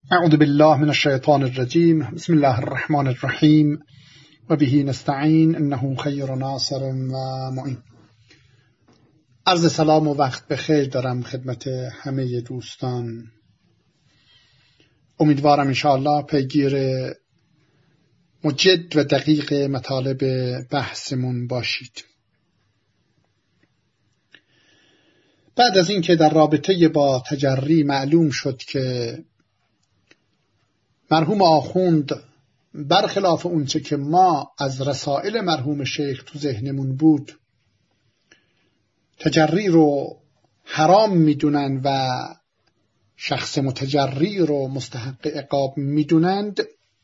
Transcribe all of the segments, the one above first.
اعوذ بالله من الشیطان الرجیم. بسم الله الرحمن الرحیم و به نستعین انه خیر ناصر و معین. عرض سلام و وقت بخیر دارم خدمت همه دوستان. امیدوارم انشاءالله پیگیر مجد و دقیق مطالب بحثمون باشید. بعد از اینکه در رابطه با تجری معلوم شد که مرحوم آخوند برخلاف اونچه که ما از رسائل مرحوم شیخ تو ذهنمون بود تجری رو حرام میدونن و شخص متجری رو مستحق عقاب میدونند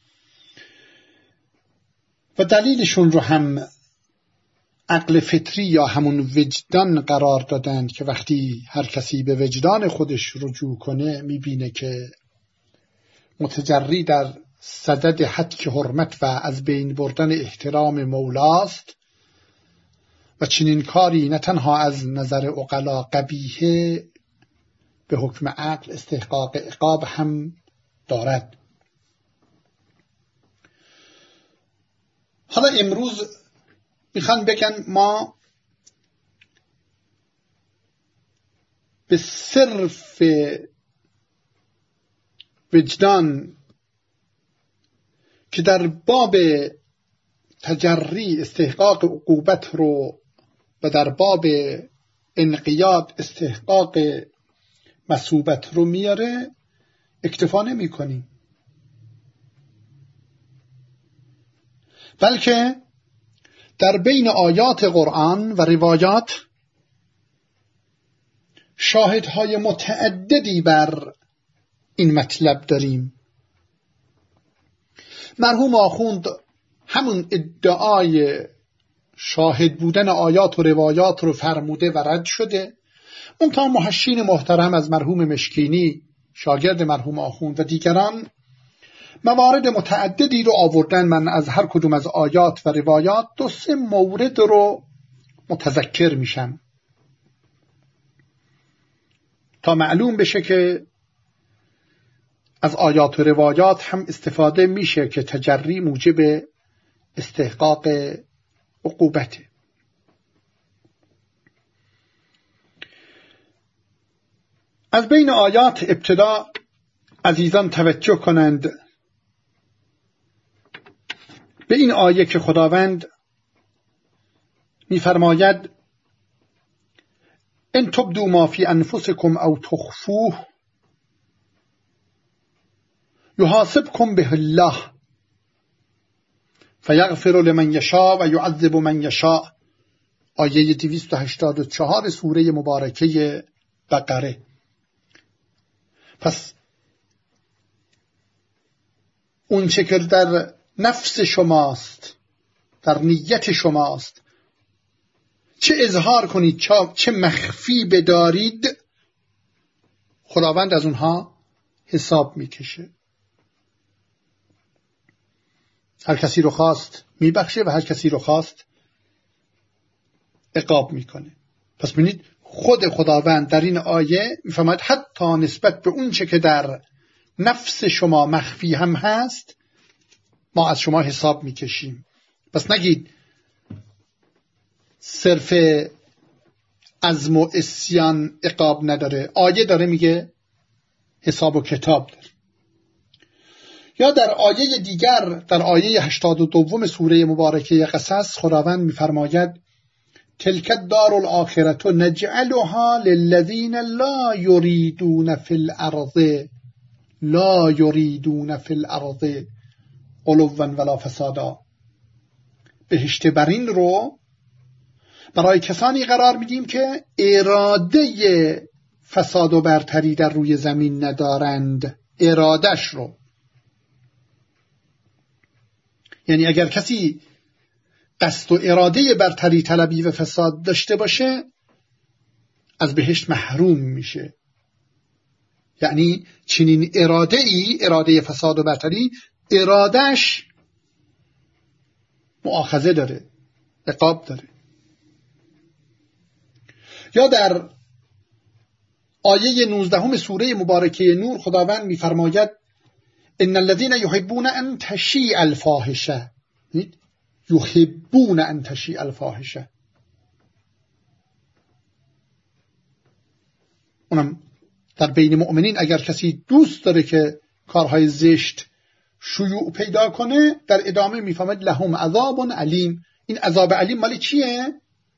و دلیلشون رو هم عقل فطری یا همون وجدان قرار دادند که وقتی هر کسی به وجدان خودش رجوع کنه میبینه که متجری در صدد هتک حرمت و از بین بردن احترام مولاست و چنین کاری نه تنها از نظر عقلا قبیحه به حکم عقل استحقاق عقاب هم دارد. حالا امروز میخوان بگن ما به صرف وجدان که در باب تجری استحقاق عقوبت رو و در باب انقیاد استحقاق مثوبت رو میاره اکتفا نمی کنیم، بلکه در بین آیات قرآن و روایات شاهدهای متعددی بر این مطلب داریم. مرحوم آخوند همون ادعای شاهد بودن آیات و روایات رو فرموده و رد شده. منتها محشین محترم از مرحوم مشکینی شاگرد مرحوم آخوند و دیگران موارد متعددی رو آوردن. من از هر کدوم از آیات و روایات 2-3 مورد رو متذکر میشم تا معلوم بشه که از آیات و روایات هم استفاده میشه که تجری موجب استحقاق عقوبته. از بین آیات ابتدا عزیزان توجه کنند به این آیه که خداوند میفرماید ان تبدوا ما فی انفسکم او تخفوه یحاسبکم به الله فیغفر لمن یشاء و یعذب من یشاء. آیه 284 سوره مبارکه بقره. پس اون چه که در نفس شماست، در نیت شماست، چه اظهار کنید چه مخفی بدارید، خداوند از اونها حساب میکشه. هر کسی رو خواست میبخشه و هر کسی رو خواست عقاب میکنه. پس ببینید خود خداوند در این آیه میفرماید حتی نسبت به اون چه که در نفس شما مخفی هم هست ما از شما حساب میکشیم. پس نگید صرف عزم و عصیان عقاب نداره، آیه داره میگه حساب و کتاب داره. یا در آیه دیگر، در آیه 82 سوره مبارکه قصص، خداوند میفرماید تلک الدار الاخرة نجعلها للذین لا یریدون فی الارض علوا ولا فسادا. بهشت برین رو برای کسانی قرار میدیم که اراده فساد و برتری در روی زمین ندارند. ارادش رو، یعنی اگر کسی قصد و اراده برتری طلبی و فساد داشته باشه از بهشت محروم میشه. یعنی چنین اراده فساد و برتری ارادش مؤاخذه داره، عقاب داره. یا در آیه 19 سوره مبارکه نور خداوند میفرماید ان الذين يحبون ان تشیع الفاحشه، یحبون ان تشیع الفاحشه، اونم در بین مؤمنین اگر کسی دوست داره که کارهای زشت شیوع پیدا کنه، در ادامه میفهمد لهم عذاب علیم. این عذاب علیم مال چیه؟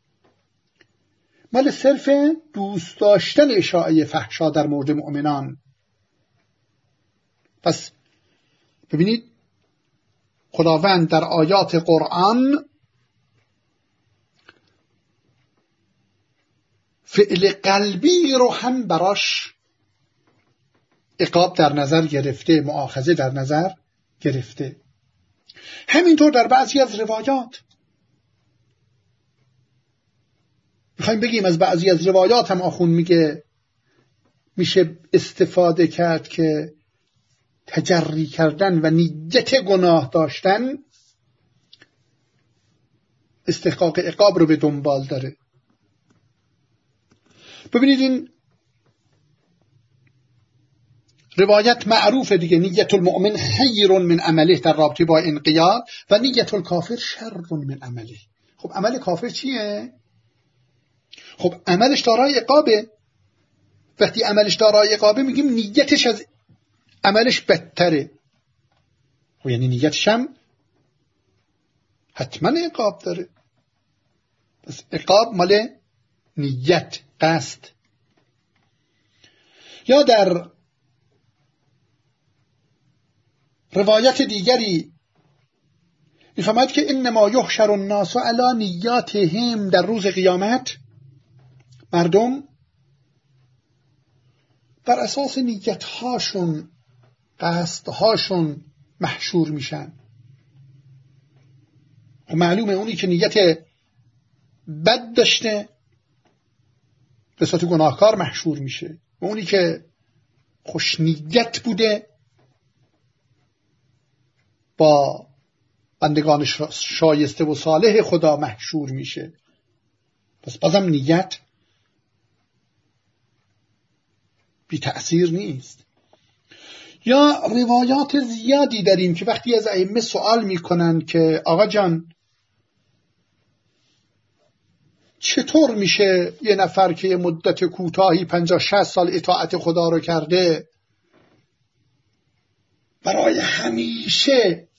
مال صرف دوست داشتن اشاعه فحشا در مورد مؤمنان. پس ببینید خداوند در آیات قرآن فعل قلبی رو هم براش عقاب در نظر گرفته، مؤاخذه در نظر گرفته. همینطور در بعضی از روایات میخوایم بگیم از بعضی از روایات هم آخون میگه میشه استفاده کرد که تجری کردن و نیت گناه داشتن استحقاق عقاب رو به دنبال داره. ببینید این روایت معروفه دیگه، نیت المؤمن خیر من عمله در رابطه با انقیاد و نیت الکافر شر من عمله. خب عمل کافر چیه؟ خب عملش دارای عقابه. وقتی عملش دارای عقابه میگیم نیتش از عملش بدتره. خب یعنی نیتش هم حتما عقاب داره. پس عقاب مال نیت، قصد. یا در روایت دیگری میفهمد که انما یحشر الناس علی نیاتهم، در روز قیامت مردم بر اساس نیت‌هاشون، قصدهاشون محشور میشن. و معلومه اونی که نیت بد داشته به صورت گناهکار محشور میشه و اونی که خوش نیت بوده با بندگان شایسته و صالح خدا محشور میشه. پس بازم نیت بی تأثیر نیست. یا روایات زیادی داریم که وقتی از ائمه سوال میکنن که آقا جان چطور میشه یه نفر که یه مدت کوتاهی 50-60 سال اطاعت خدا رو کرده برای همیشه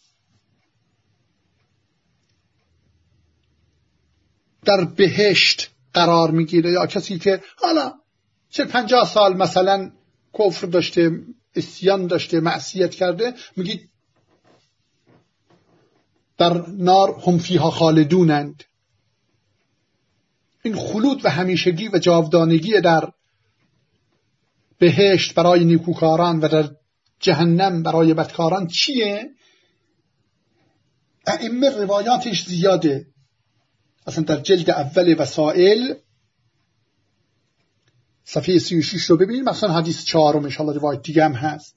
در بهشت قرار میگیره، یا کسی که حالا 50 سال مثلا کفر داشته، عصیان داشته، معصیت کرده، میگید در نار هم فیها خالدونند. این خلود و همیشگی و جاودانگی در بهشت برای نیکوکاران و در جهنم برای بدکاران چیه؟ ائمه روایاتش زیاده. اصلا در جلد اول وسائل صفحه 36 رو ببینید، مثلا حدیث 4 ان شاء الله روایت دیگه هم هست.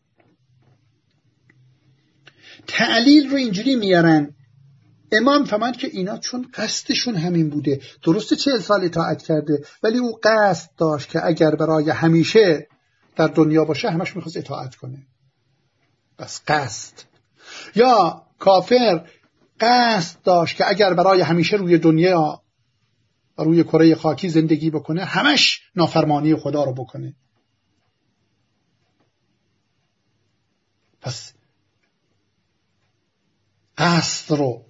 تعلیل رو اینجوری میارن، امام فهمد که اینا چون قصدشون همین بوده، درسته 40 سال اطاعت کرده ولی او قصد داشت که اگر برای همیشه در دنیا باشه همش میخواست اطاعت کنه. بس قصد. یا کافر قصد داشت که اگر برای همیشه روی دنیا و روی کره خاکی زندگی بکنه همش نافرمانی خدا رو بکنه. پس قصد رو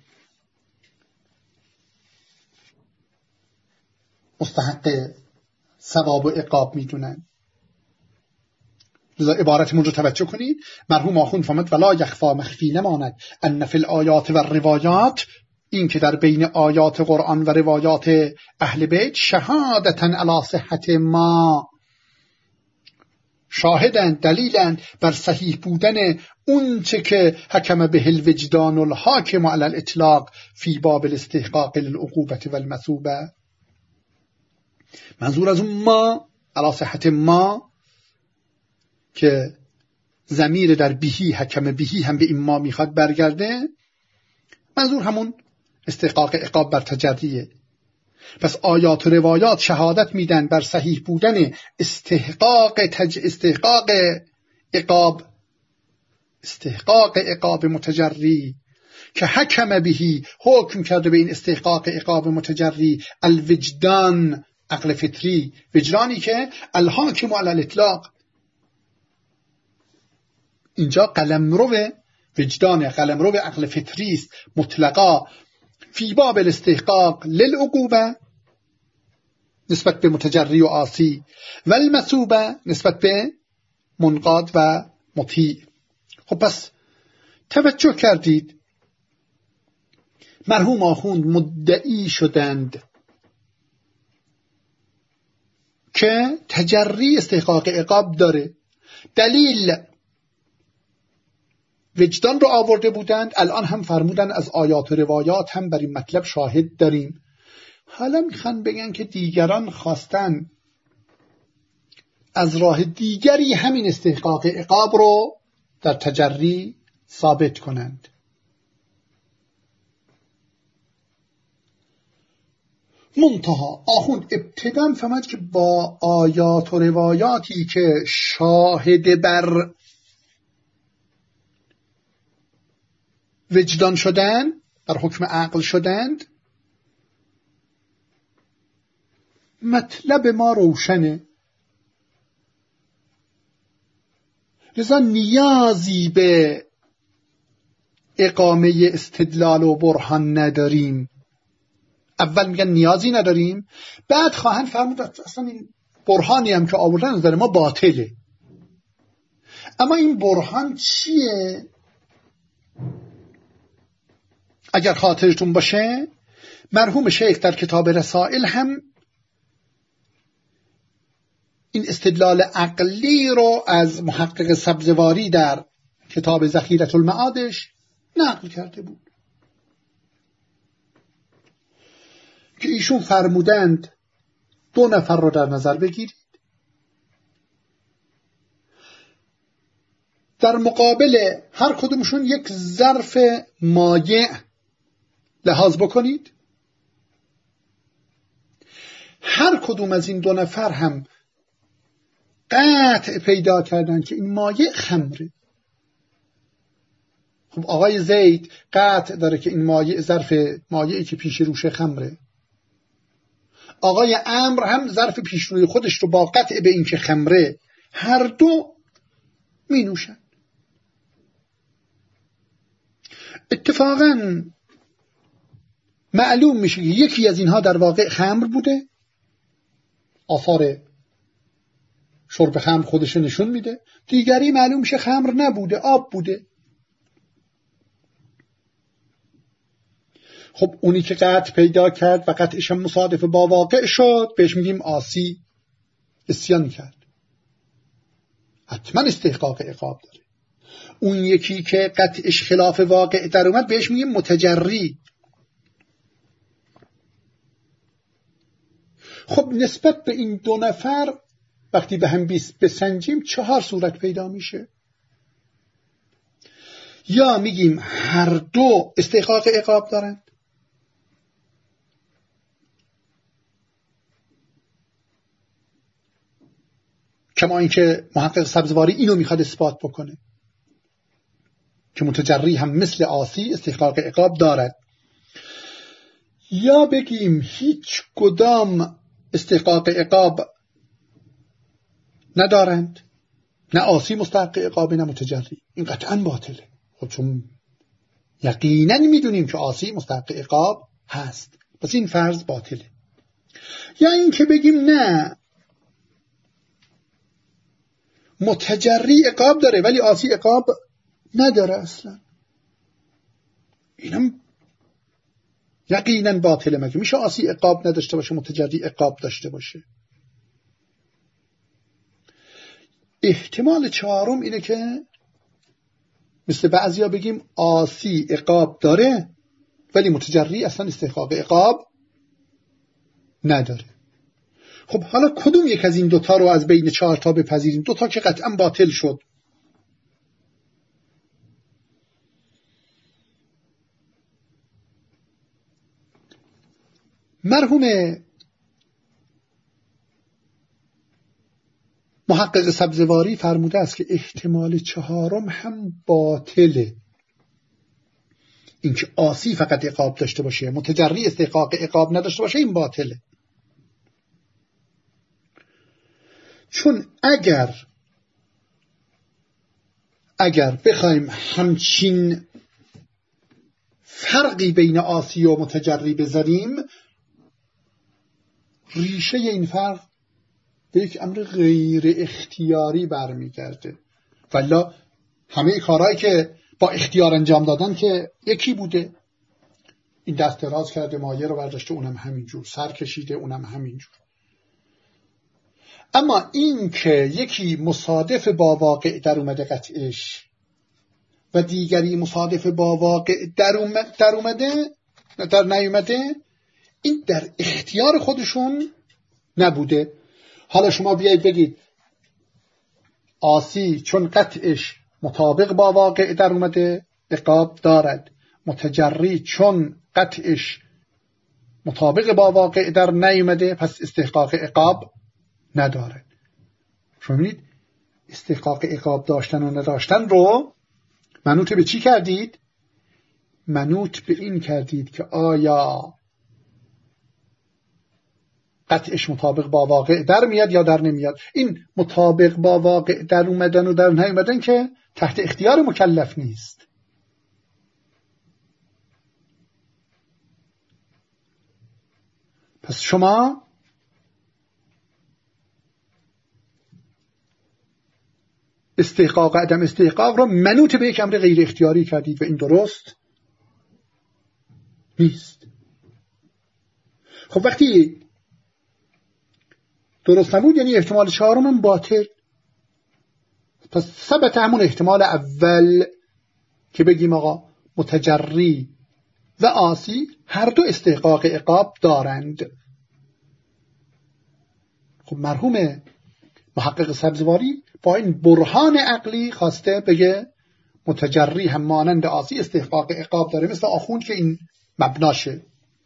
مستحق ثواب و عقاب میدونن. لذا عبارتمون رو توجه کنید. مرحوم آخوند فرمود ولا یخفا، مخفی نماند، ان فی الآیات و روایات، این که در بین آیات قرآن و روایات اهل بیت شهادتاً علی صحت ما، شاهدند، دلیلند بر صحیح بودن اون چه که حکم به الوجدان الحاکم علی الاطلاق فی باب الاستحقاق للعقوبة والمثوبة. منظور از اون ما علی صحت ما که ضمیر در بهی، حکم بهی هم به این ما میخواد برگرده، منظور همون استحقاق عقاب بر تجریه. پس آیات و روایات شهادت میدن بر صحیح بودن استحقاق عقاب استحقاق عقاب متجری که حکم بهی، حکم کرده به این استحقاق عقاب متجری، الوجدان، عقل فطری، وجدانی که الحاکم علی الاطلاق. اینجا قلمرو وجدان، قلمرو عقل فطری است مطلقا، فی باب الاستحقاق للعقوبه نسبت به متجری و عاصی، و المثوبه نسبت به منقاد و مطیع. خب پس توجه کردید مرحوم آخوند مدعی شدند که تجری استحقاق عقاب داره، دلیل وجدان رو آورده بودند، الان هم فرمودن از آیات و روایات هم بر این مطلب شاهد داریم. حالا میخوان بگن که دیگران خواستن از راه دیگری همین استحقاق عقاب رو در تجری ثابت کنند. منتها آخوند ابتدا فهمد که با آیات و روایاتی که شاهد بر وجدان شدن، بر حکم عقل شدند، مطلب ما روشنه، لذا نیازی به اقامه استدلال و برهان نداریم. اول میگن نیازی نداریم، بعد خواهند فرمود اصلا این برهانی هم که آوردن نظر ما باطله. اما این برهان چیه؟ اگر خاطرتون باشه مرحوم شیخ در کتاب رسائل هم این استدلال عقلی رو از محقق سبزواری در کتاب ذخیرة المعادش نقل کرده بود که ایشون فرمودند 2 نفر رو در نظر بگیرید، در مقابل هر کدومشون یک ظرف مایع لحاظ بکنید، هر کدوم از این 2 نفر هم قطع پیدا کردن که این مایع خمره. خب آقای زید قطع داره که این مایع ظرف مایعی که پیش روش خمره، آقای عمرو هم ظرف پیش روی خودش رو با قطع به این که خمره هر دو می نوشن. اتفاقا معلوم میشه که یکی از اینها در واقع خمر بوده، آثار شرب خمر خودش نشون میده، دیگری معلوم میشه خمر نبوده، آب بوده. خب اونی که قطع پیدا کرد و قطعش هم مصادف با واقع شد بهش میگیم عاصی، عصیان کرد، حتما استحقاق عقاب داره. اون یکی که قطعش خلاف واقع در اومد بهش میگیم متجری. خب نسبت به این 2 نفر وقتی به هم بسنجیم 4 صورت پیدا میشه. یا میگیم هر دو استحقاق عقاب دارند، کما اینکه محقق سبزواری اینو میخواد اثبات بکنه که متجری هم مثل عاصی استحقاق عقاب دارد. یا بگیم هیچ کدام استحقاق عقاب ندارند، نه عاصی مستحق عقاب نه متجری، این قطعا باطله. خب چون یقینا میدونیم که عاصی مستحق عقاب هست، پس این فرض باطله. یا این که بگیم نه متجری عقاب داره ولی عاصی عقاب نداره اصلا، اینم یقینا باطله. مگه میشه عاصی عقاب نداشته باشه متجری عقاب داشته باشه؟ احتمال 4 اینه که مثل بعضیا بگیم عاصی عقاب داره ولی متجری اصلا استحقاق عقاب نداره. خب حالا کدوم یک از این 2 تا رو از بین 4 تا بپذیریم؟ 2 تا که قطعا باطل شد. مرحوم محقق محقق سبزواری فرموده است که احتمال چهارم هم باطله، اینکه عاصی فقط عقاب داشته باشه، متجری استحقاق عقاب نداشته باشه، این باطله. چون اگر بخوایم همچین فرقی بین عاصی و متجری بذاریم، ریشه این فرق به یک امر غیر اختیاری برمیگرده. والا همه کارهایی که با اختیار انجام دادن که یکی بوده، این دست دراز کرده مایه رو برداشته، اونم همینجور، سر کشیده، اونم همینجور. اما این که یکی مصادف با واقع در اومده قطعش و دیگری مصادف با واقع در نیومده، این در اختیار خودشون نبوده. حالا شما بیایید بگید عاصی چون قطعش مطابق با واقع در اومده عقاب دارد، متجری چون قطعش مطابق با واقع در نیومده پس استحقاق عقاب ندارد. شما می‌بینید استحقاق عقاب داشتن و نداشتن رو منوط به چی کردید؟ منوط به این کردید که آیا قطعش مطابق با واقع در میاد یا در نمیاد. این مطابق با واقع در اومدن و در نیومدن که تحت اختیار مکلف نیست. پس شما استحقاق عدم استحقاق رو منوط به یک امر غیر اختیاری کردید و این درست نیست. خب وقتی درست نبود یعنی احتمال چهارم هم باطل. پس ثبت همون احتمال اول که بگیم آقا متجری و عاصی هر دو استحقاق عقاب دارند. خب مرحوم محقق سبزواری با این برهان عقلی خواسته بگه متجری هم مانند عاصی استحقاق عقاب داره، مثل آخوند که این مبناشه.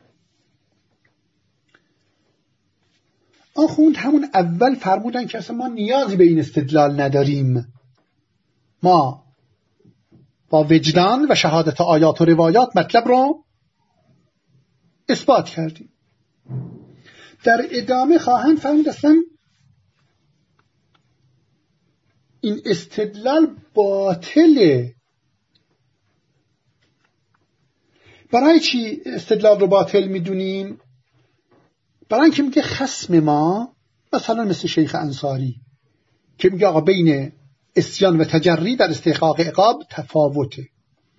آخوند همون اول فرمودن که اصلا ما نیازی به این استدلال نداریم، ما با وجدان و شهادت آیات و روایات مطلب رو اثبات کردیم. در ادامه خواهند فرمود اصلا این استدلال باطله. برای چی استدلال رو باطل میدونیم؟ برای اینکه میگه خصم ما مثلا مثل شیخ انصاری که میگه آقا بین عصیان و تجری در استحقاق عقاب تفاوته.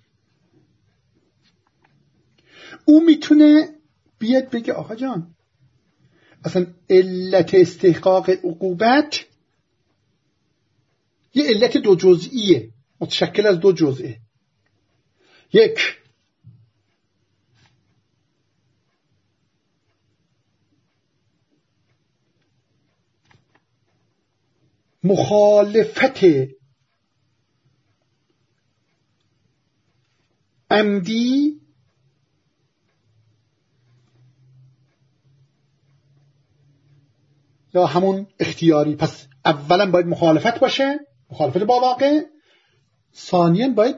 او میتونه بیاد بگه آقا جان اصلا علت استحقاق عقوبت یه علت دو جزئیه، متشکل از دو جزئه. یک، مخالفت عمدی یا همون اختیاری. پس اولا باید مخالفت باشه، مخالفت با واقع. ثانیاً باید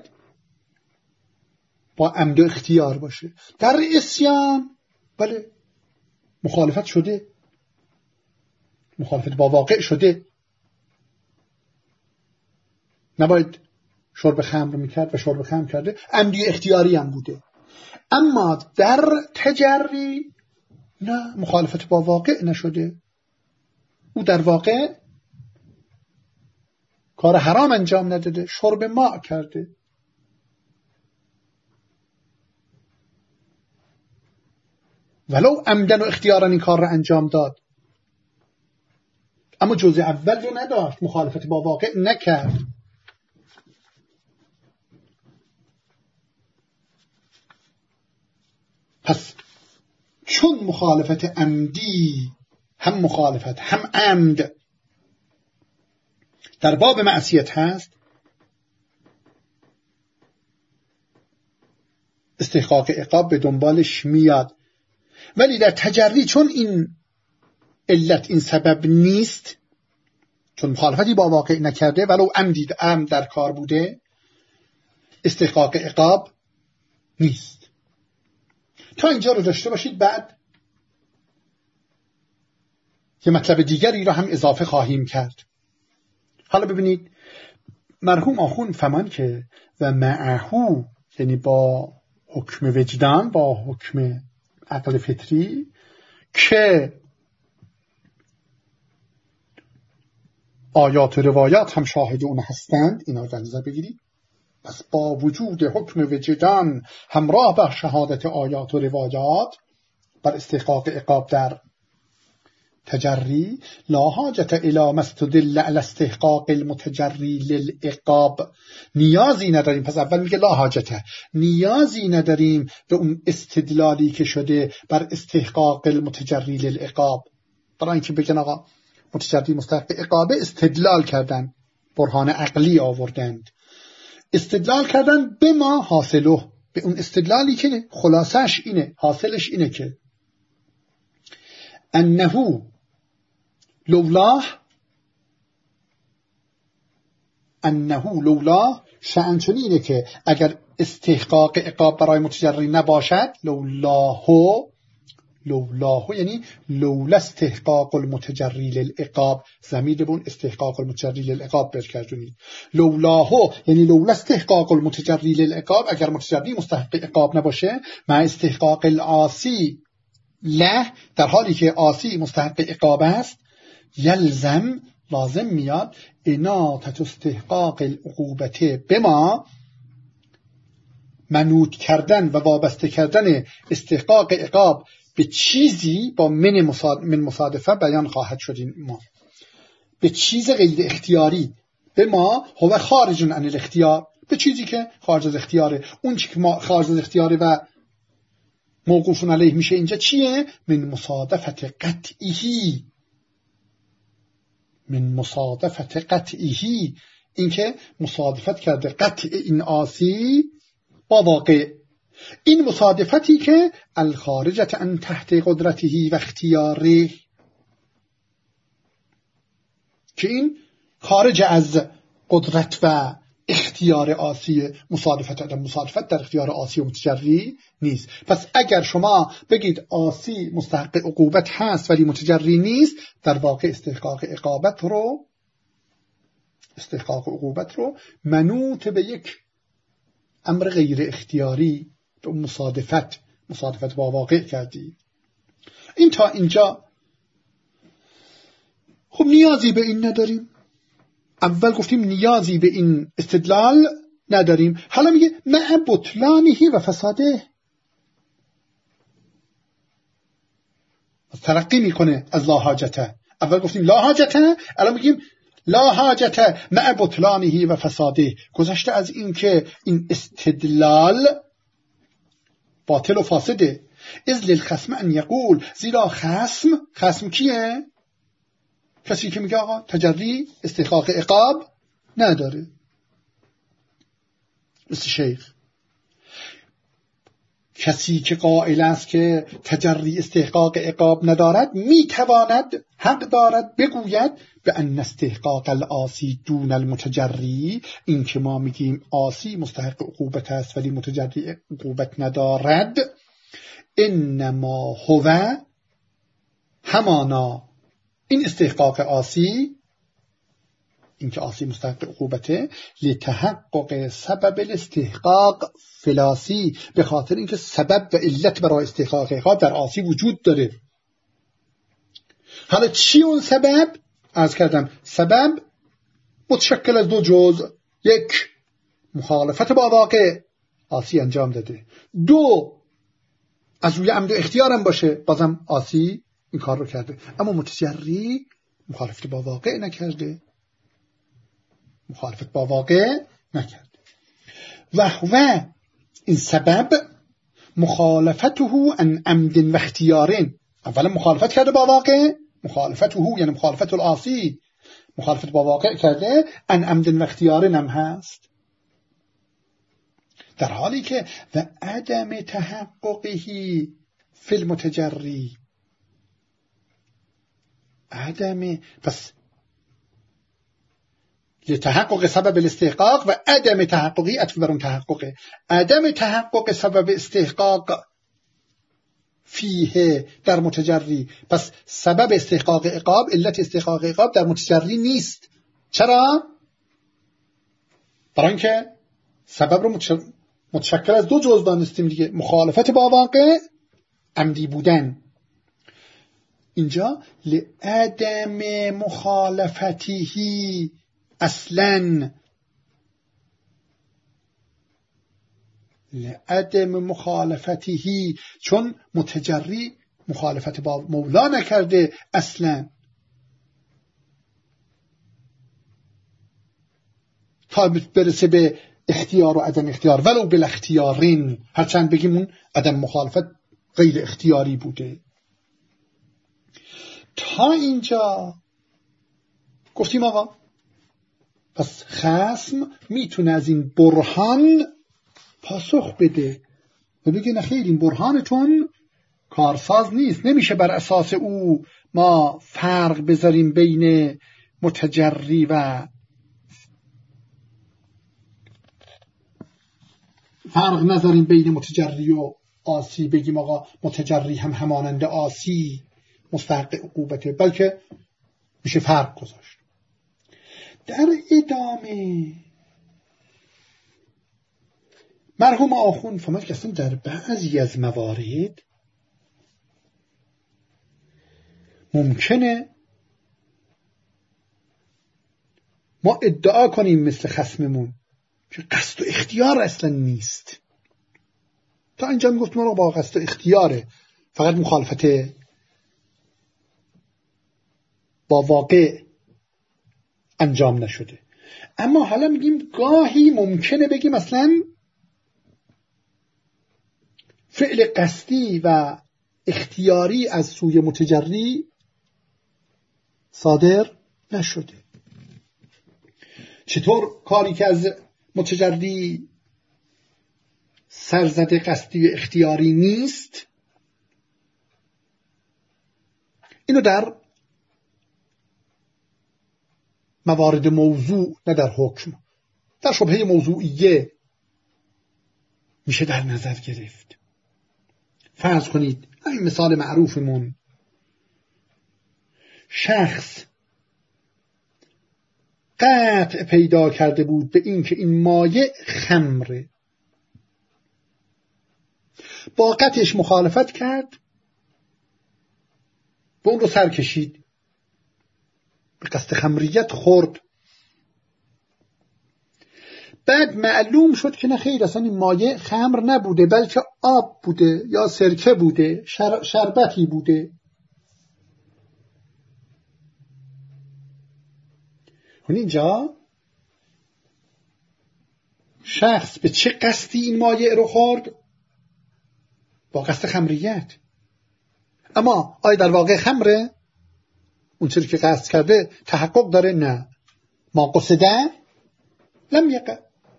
با عمد و اختیار باشه. در عصیان بله مخالفت شده، مخالفت با واقع شده، نباید شرب خمر میکرد و شرب خمر کرده، عمدی اختیاری هم بوده. اما در تجری نه، مخالفت با واقع نشده، او در واقع کار حرام انجام نداده، شرب ماء کرده. ولو عمدن و اختیارا این کار را انجام داد، اما جزء اول رو نداشت، مخالفت با واقع نکرد. پس چون مخالفت عمدی هم مخالفت هم عمد در باب معصیت هست، استحقاق عقاب به دنبالش میاد. ولی در تجری چون این علت، این سبب نیست، چون مخالفتی با واقع نکرده ولو عمد در کار بوده استحقاق عقاب نیست. تا اینجا رو داشته باشید. بعد یه مطلب دیگری رو هم اضافه خواهیم کرد. حالا ببینید مرحوم آخوند فهمان که و معهو یعنی با حکم وجدان، با حکم عقل فطری که آیات و روایات هم شاهد اون هستند، اینا رو در نظر بگیرید. پس با وجود حکم وجدان همراه با شهادت آیات و روایات بر استحقاق عقاب در تجری لا حاجت الی ما استدل علی استحقاق المتجری للعقاب، نیازی نداریم. پس اول میگه لا حاجت، نیازی نداریم به اون استدلالی که شده بر استحقاق المتجری للعقاب. برای اینکه بگن آقا متجری مستحق عقابه، استدلال کردن، برهان عقلی آوردند، استدلال کردن به ما حاصله، به اون استدلالی که خلاصش اینه، حاصلش اینه که انه لولا شأن چنینه که اگر استحقاق عقاب برای متجری نباشد، لولاه یعنی لولا استحقاق المتجری للعقاب، ضمیر به اون استحقاق المتجری للعقاب برگردونید. لولاه یعنی لولا استحقاق المتجری للعقاب، اگر متجری مستحق عقاب نباشه، مع استحقاق العاصی له، در حالی که عاصی مستحق عقاب است، یلزم لازم میاد اناطت استحقاق العقوبت به ما، منوط کردن و وابسته کردن استحقاق عقاب به چیزی با من مصادفه بیان خواهد شد. ما به چیز غیر اختیاری، به ما هو خارج عن الاختیار، به چیزی که خارج از اختیاره. اون چیزی که خارج از اختیاره و موقوف علیه میشه اینجا چیه؟ من مصادفت قطعیه، من مصادفت قطعیه، این که مصادفت کرده قطع این عاصی با واقع. این مصادفتی که الخارجت عن تحت قدرته و اختیاره، که این خارج از قدرت و اختیار عاصی، مصادفت در اختیار عاصی و متجری نیست. پس اگر شما بگید عاصی مستحق عقوبت هست ولی متجری نیست، در واقع استحقاق عقوبت رو منوط به یک امر غیر اختیاری، به مصادفت با واقع کردی. این تا اینجا خب نیازی به این نداریم. اول گفتیم نیازی به این استدلال نداریم. حالا میگه مع بطلانه و فساده، ترقی میکنه از لا حاجته. اول گفتیم لا حاجته، الان میگیم لا حاجته مع بطلانه و فساده، گذشته از این که این استدلال باطل و فاسده. از للخصم ان یقول، زیرا خصم کیه؟ کسی که میگه آقا تجری استحقاق عقاب نداره، مثل شیخ. کسی که قائل است که تجری استحقاق عقاب ندارد، میتواند، حق دارد بگوید به ان استحقاق العاصی دون المتجری، این که ما میگیم عاصی مستحق عقوبت است ولی متجری عقوبت ندارد، انما هو همانا، این استحقاق عاصی، این که عاصی مستحق عقوبته، لتحقق سبب الاستحقاق فلاسی، به خاطر اینکه سبب و علت برای استحقاق عقاب در عاصی وجود داره. حالا چی اون سبب؟ عرض کردم سبب متشکل از دو جزء، یک مخالفت با واقع عاصی انجام داده، دو از روی عمد و اختیارم باشه، بازم عاصی این کار رو کرده، اما متجری مخالفت با واقع نکرده، و این سبب مخالفته عن عمد و اختیارین. اولا مخالفت کرده با واقع، مخالفته یعنی مخالفت العاصی، مخالفت با واقع کرده، عن عمد و اختیارین هم هست، در حالی که و عدم تحققه فی المتجری، پس لتحقق سبب الاستحقاق و عدم تحققی عطف بر اون تحققه. عدم تحقق سبب استحقاق فیه در متجری، پس سبب استحقاق عقاب، علت استحقاق عقاب در متجری نیست. چرا؟ برای اینکه سبب رو متشکل از دو جزء دانستیم دیگه، مخالفت با واقع، عمدی بودن. اینجا لعدم مخالفتی اصلا، لعدم مخالفتی، چون متجری مخالفت با مولا نکرده اصلا، تا برسه به اختیار و عدم اختیار، ولو بالاختیارین، هرچند بگیم اون عدم مخالفت غیر اختیاری بوده. تا اینجا گفتیم آقا پس خصم میتونه از این برهان پاسخ بده و بگه نخیر این برهانتون کارساز نیست، نمیشه بر اساس او ما فرق بذاریم بین متجری و فرق نذاریم بین متجری و عاصی، بگیم آقا متجری هم همانند عاصی مستحق عقوبته، بلکه میشه فرق گذاشت. در ادامه مرحوم آخوند فرمود که اصلا در بعضی از موارد ممکنه ما ادعا کنیم مثل خصممون که قصد و اختیار اصلا نیست. تا اینجا میگفت ما رو با قصد و اختیاره، فقط مخالفت با واقع انجام نشده. اما حالا میگیم گاهی ممکنه بگیم اصلا فعل قصدی و اختیاری از سوی متجری صادر نشده. چطور کاری که از متجری سرزده قصدی و اختیاری نیست؟ اینو در موارد موضوع، نه در حکم، در شبهه موضوعیه میشه در نظر گرفت. فرض کنید این مثال معروفمون، شخص قطع پیدا کرده بود به این که این مایع خمره، با قطعش مخالفت کرد، به اون رو سر کشید، به قصد خمریت خورد. بعد معلوم شد که نه خیر، اصلا این مایع خمر نبوده بلکه آب بوده یا سرکه بوده، شربتی بوده. اینجا شخص به چه قصدی این مایع رو خورد؟ با قصد خمریت. اما آیا در واقع خمره؟ اون چیزی که قصد کرده تحقق داره؟ نه. ما قصده لم یقع.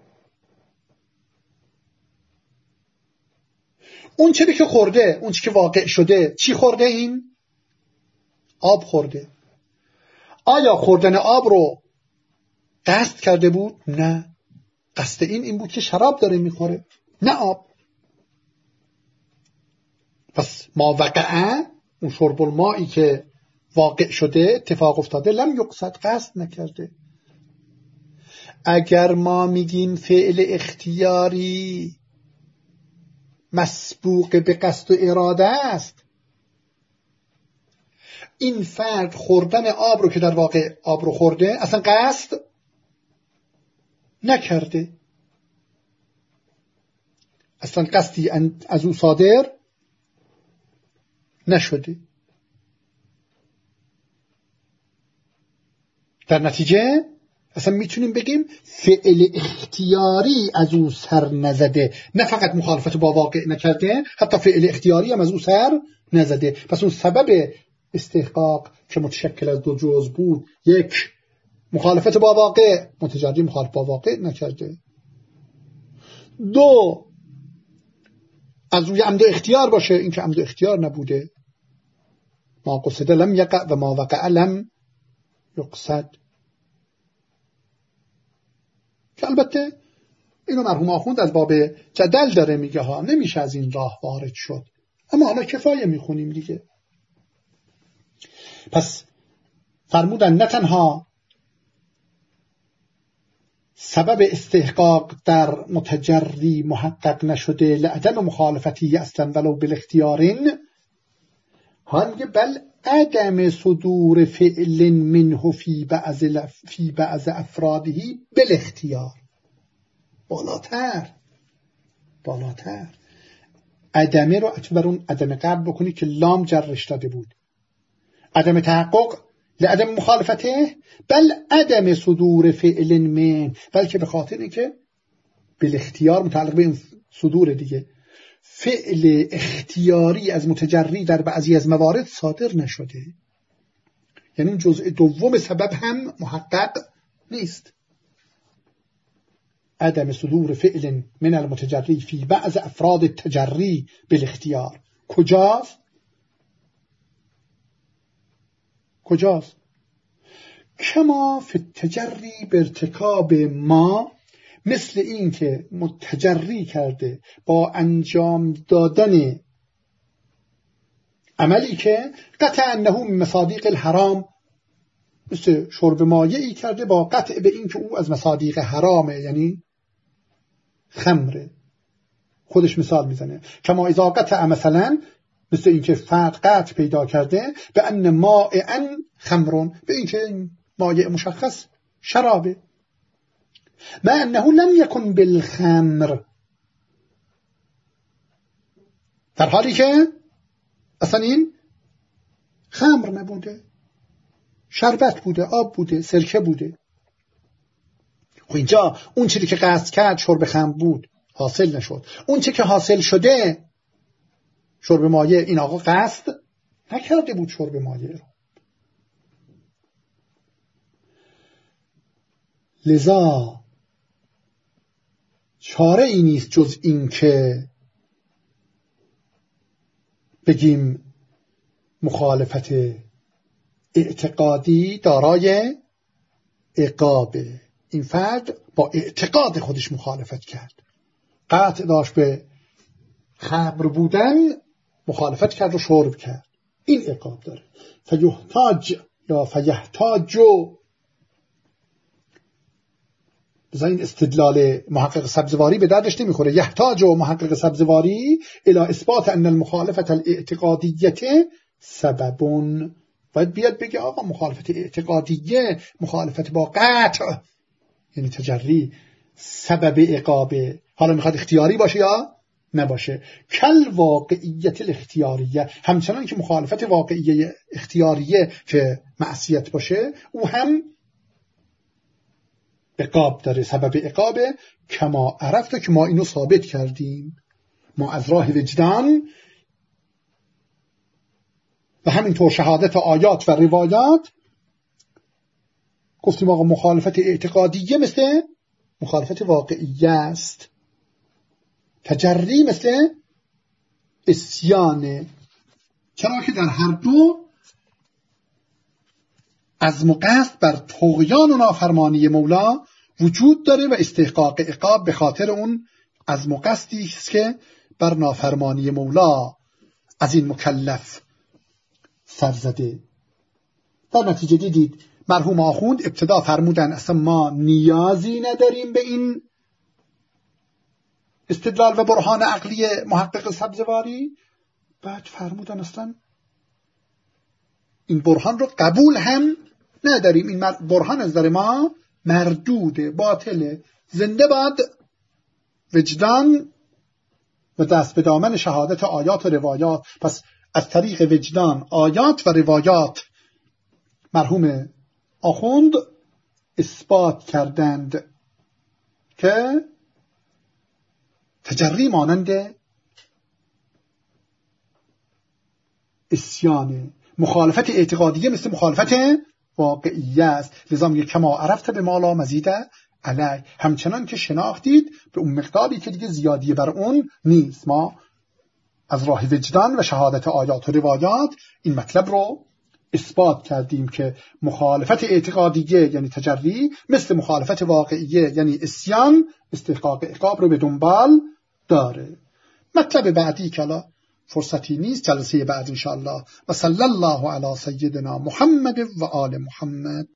اون چیزی که خورده، اون چیزی که واقع شده، چی خورده؟ این آب خورده. آیا خوردن آب رو قصد کرده بود؟ نه. قصد این بود که شراب داره میخوره، نه آب. پس ما وقعه، اون شرب المائی که واقع شده، اتفاق افتاده، لم یقصد، قصد نکرده. اگر ما میگیم فعل اختیاری مسبوق به قصد و اراده است، این فرد خوردن آب رو که در واقع آب رو خورده اصلا قصد نکرده، اصلا قصدی از او صادر نشده. در نتیجه اصلا میتونیم بگیم فعل اختیاری از او سر نزده، نه فقط مخالفت با واقع نکرده، حتی فعل اختیاری هم از او سر نزده. پس اون سبب استحقاق که متشکل از دو جزء بود، یک مخالفت با واقع، متجری مخالفت با واقع نکرده، دو از روی عمد و اختیار باشه، این که عمد و اختیار نبوده، ما قصد لم یقع و ما وقع لم یقصد. که البته اینو مرحوم آخوند از باب جدل داره میگه ها، نمیشه از این راه وارد شد، اما حالا کفایه میخونیم دیگه. پس فرمودن نه تنها سبب استحقاق در متجری محقق نشده لعدم مخالفتی اصلا ولو بالاختیارین، ها میگه بل عدم صدور فعل منه فی بعض افرادهی بالاختیار. بالاتر عدمه رو بر اون عدم قبل بکنی که لام جرش داده بود. عدم تحقق لعدم مخالفته، بل عدم صدور فعل من، بلکه به خاطر اینکه بالاختیار متعلق به این صدور دیگه، فعل اختیاری از متجری در بعضی از موارد صادر نشده، یعنی این جزء دوم سبب هم محقق نیست. عدم صدور فعل من المتجری فی بعض افراد التجری بالاختیار کجاست؟ کما فی التجری بارتکاب ما، مثل این که متجری کرده با انجام دادن عملی که قطع انه من مصادیق الحرام، مثل شرب مایعی کرده با قطع به این که او از مصادیق حرامه، یعنی خمره. خودش مثال میزنه کما اذا قطع، مثلا مثل این که فرق قطع پیدا کرده به ان مائعا خمرون، به این که مایع مشخص شرابه، ما انه لم یکن بالخمر، در حالی که اصلا این خمر نبوده، شربت بوده، آب بوده، سرکه بوده. خب اینجا اون چیزی که قصد کرد شرب خمر بود حاصل نشد، اون چیزی که حاصل شده شرب مایع، این آقا قصد نکرده بود شرب مایع رو. لذا چاره ای نیست جز این که بگیم مخالفت اعتقادی دارای عقابه. این فرد با اعتقاد خودش مخالفت کرد، قطع داشت به خمر بودن، مخالفت کرد و شرب کرد، این عقاب داره. فیحتاج یا فیحتاجو، بذار این استدلال محقق سبزواری به دردش نمیخوره. یحتاج و محقق سبزواری الى اثبات ان المخالفت الاعتقادیه سببون، باید بیاد بگه آقا مخالفت اعتقادیه، مخالفت با قطع یعنی تجری، سبب عقابه. حالا میخواد اختیاری باشه یا نباشه. کل واقعیت الاختیاریه، همچنان که مخالفت واقعیه اختیاریه که معصیت باشه او هم عقاب داره، سبب عقابه. کما عرفت، که ما اینو ثابت کردیم، ما از راه وجدان و همینطور شهادت آیات و روایات گفتیم آقا مخالفت اعتقادیه مثل مخالفت واقعیه است، تجری مثل عصیانه، چرا که در هر دو عزم و قصد بر طغیان و نافرمانی مولا وجود داره و استحقاق عقاب به خاطر اون عزم و قصدی است که بر نافرمانی مولا از این مکلف سر زده. در نتیجه دیدید مرحوم آخوند ابتدا فرمودن اصلا ما نیازی نداریم به این استدلال و برهان عقلی محقق سبزواری، بعد فرمودن اصلا این برهان رو قبول هم نداریم، این برهان از در ما مردوده، باطله، زنده باد وجدان و دست به دامن شهادت آیات و روایات. پس از طریق وجدان، آیات و روایات مرحوم آخوند اثبات کردند که تجری مانند عصیان، مخالفت اعتقادیه مثل مخالفت واقعیه است. لذا میگه کما عرفت به مالا مزیده علی، همچنان که شناختید به اون مقداری که دیگه زیادی بر اون نیست. ما از راه وجدان و شهادت آیات و روایات این مطلب رو اثبات کردیم که مخالفت اعتقادیه یعنی تجری مثل مخالفت واقعیه یعنی عصیان استحقاق عقاب رو به دنبال داره. مطلب بعدی که الان فرصتی نیست، جلسه بعد انشاءالله. و صلی الله علی سیدنا محمد و آل محمد.